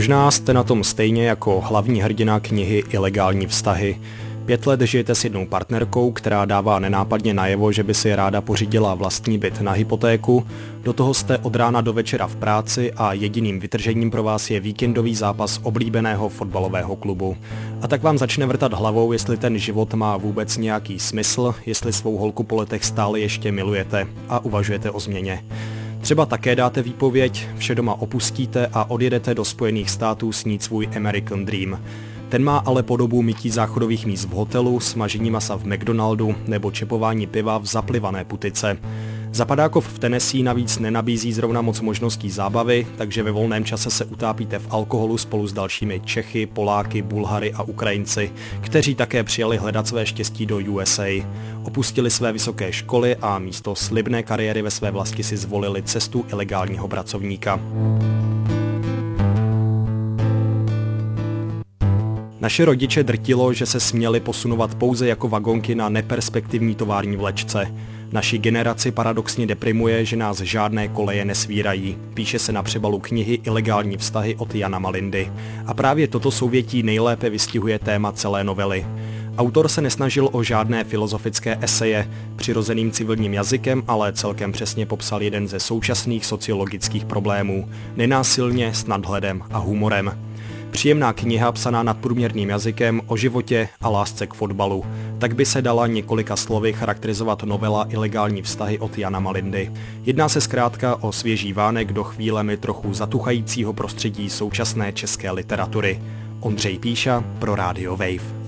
Možná jste na tom stejně jako hlavní hrdina knihy Ilegální vztahy. 5 let žijete s jednou partnerkou, která dává nenápadně najevo, že by si ráda pořídila vlastní byt na hypotéku. Do toho jste od rána do večera v práci a jediným vytržením pro vás je víkendový zápas oblíbeného fotbalového klubu. A tak vám začne vrtat hlavou, jestli ten život má vůbec nějaký smysl, jestli svou holku po letech stále ještě milujete a uvažujete o změně. Třeba také dáte výpověď, vše doma opustíte a odjedete do Spojených států snít svůj American Dream. Ten má ale podobu mytí záchodových míst v hotelu, smažení masa v McDonaldu nebo čepování piva v zaplivané putice. Zapadákov v Tennessee navíc nenabízí zrovna moc možností zábavy, takže ve volném čase se utápíte v alkoholu spolu s dalšími Čechy, Poláky, Bulhary a Ukrajinci, kteří také přijali hledat své štěstí do USA. Opustili své vysoké školy a místo slibné kariéry ve své vlasti si zvolili cestu ilegálního pracovníka. Naše rodiče drtilo, že se směli posunovat pouze jako vagonky na neperspektivní tovární vlečce. Naši generaci paradoxně deprimuje, že nás žádné koleje nesvírají. Píše se na přebalu knihy Ilegální vztahy od Jana Malindy. A právě toto souvětí nejlépe vystihuje téma celé novely. Autor se nesnažil o žádné filozofické eseje, přirozeným civilním jazykem, ale celkem přesně popsal jeden ze současných sociologických problémů. Nenásilně, s nadhledem a humorem. Příjemná kniha psaná nadprůměrným jazykem o životě a lásce k fotbalu. Tak by se dala několika slovy charakterizovat novela Ilegální vztahy od Jana Malindy. Jedná se zkrátka o svěží vánek do chvílemi trochu zatuchajícího prostředí současné české literatury. Ondřej Píša pro Radio Wave.